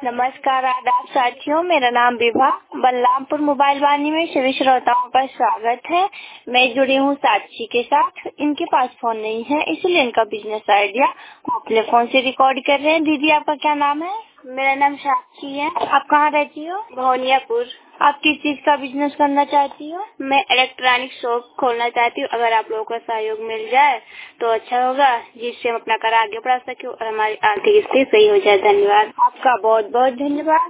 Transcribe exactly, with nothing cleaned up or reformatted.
नमस्कार आदाब साथियों, मेरा नाम विभा, बलरामपुर मोबाइल वाणी में सभी श्रोताओं का स्वागत है। मैं जुड़ी हूँ साक्षी के साथ। इनके पास फोन नहीं है, इसलिए इनका बिजनेस आइडिया वो अपने फोन से रिकॉर्ड कर रहे हैं। दीदी, आपका क्या नाम है? मेरा नाम साक्षी है। आप कहाँ रहती हो? भोनियापुर। आप किस चीज का बिजनेस करना चाहती हो? मैं इलेक्ट्रॉनिक शॉप खोलना चाहती हूँ। अगर आप लोगों का सहयोग मिल जाए तो अच्छा होगा, जिससे हम अपना कार्य आगे बढ़ा सके और हमारी आर्थिक स्थिति सही हो जाए। धन्यवाद। आपका बहुत बहुत धन्यवाद।